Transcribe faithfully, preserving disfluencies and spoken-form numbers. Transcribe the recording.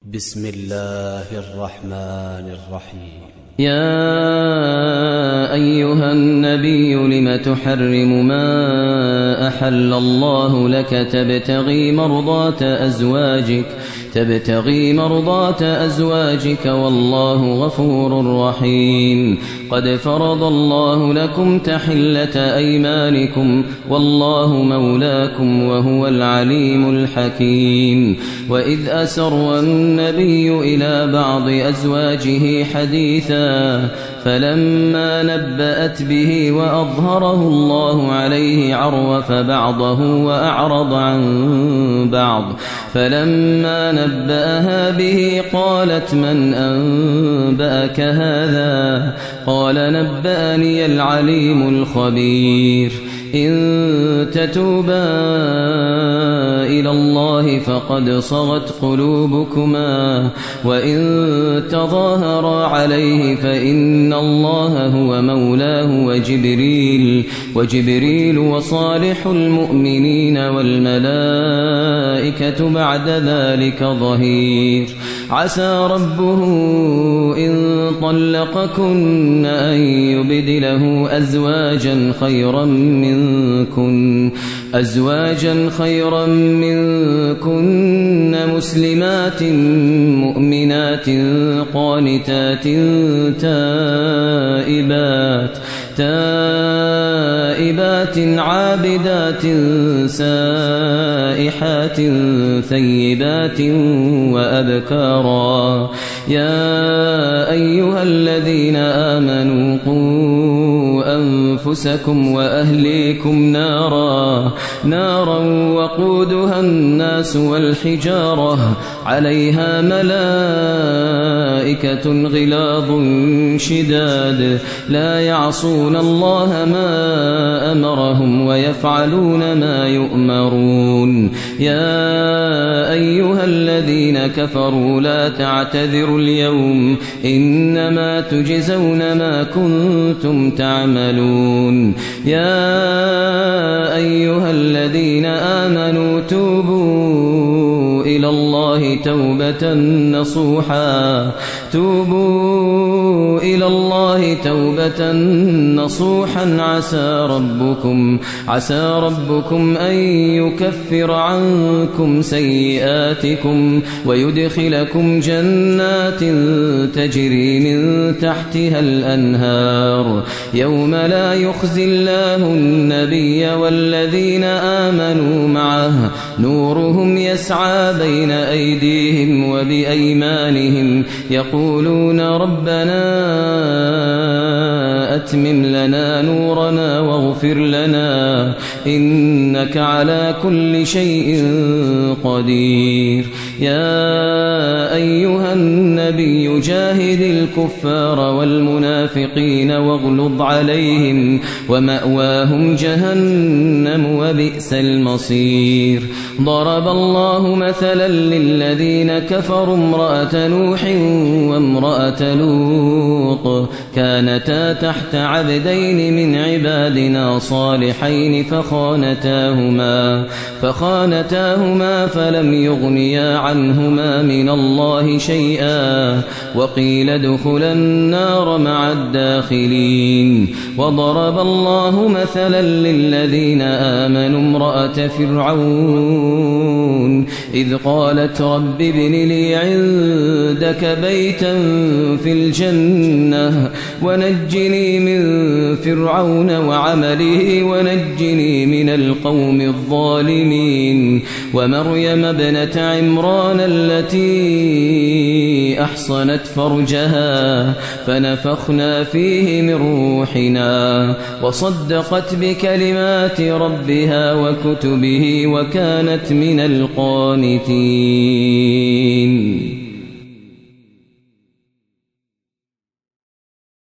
بسم الله الرحمن الرحيم. يا أيها النبي لم تحرم ما أحل الله لك تبتغي مرضات أزواجك تبتغي مرضات أزواجك والله غفور رحيم. قد فرض الله لكم تحلة أيمانكم والله مولاكم وهو العليم الحكيم. وإذ أسر النبي إلى بعض أزواجه حديثا فلما نبأت به وأظهره الله عليه عرف بعضه وأعرض عن بعض فلما نبأها به قالت من أنبأك هذا؟ قال نبأني العليم الخبير. إن تتوبا إلى الله فقد صغت قلوبكما وإن تظاهرا عليه فإن الله هو مولاه وجبريل وجبريل وصالح المؤمنين والملائكة بعد ذلك ظهير. عسى ربه إن طلقكن أن يبدله أزواجا خيرا منكن أزواجا خيرا منكن مسلمات مؤمنات قانتات تائبات تائبات عابدات سائحات ثيبات وأبكارا. يا أيها الذين آمنوا قوا أنفسكم وأهليكم نارا نارا وقودها الناس والحجارة عليها ملائكة غلاظ شداد لا يعصون الله ما أمرهم ويفعلون ما يؤمرون. يا أيها الذين كفروا لا تعتذروا اليوم إنما تجزون ما كنتم تعملون. يا أيها الذين آمنوا توبوا إلى الله توبة نصوحا توبوا إلى الله توبة نصوحا عسى ربكم عسى ربكم أن يكفر عنكم سيئاتكم ويدخلكم جنات تجري من تحتها الأنهار يوم لا يخزي الله النبي والذين آمنوا معه نورهم يسعى بين أيديهم وبأيمانهم يقولون ربنا أتمم لنا نورنا واغفر لنا إنك على كل شيء قدير. يا أيها النبي جاهد الكفار والمنافقين واغلظ عليهم ومأواهم جهنم وبئس المصير. ضرب الله مثلا للذين كفروا امرأة نوح وامرأة لوط كانتا تحت عبدين من عبادنا صالحين فخانتاهما فخانتاهما فلم يغنيا عنهما من الله شيئا وقيل ادخلا النار مع الداخلين. وضرب الله مثلا للذين آمنوا امرأة فرعون إذ قالت رب ابن لي عندك بيتا في الجنة ونجني من فرعون وعمله ونجني من القوم الظالمين. ومريم ابنة عمران التي أحصنت فرجها فنفخنا فيه من روحنا وصدقت بكلمات ربها وكتبه وكانت من القانتين.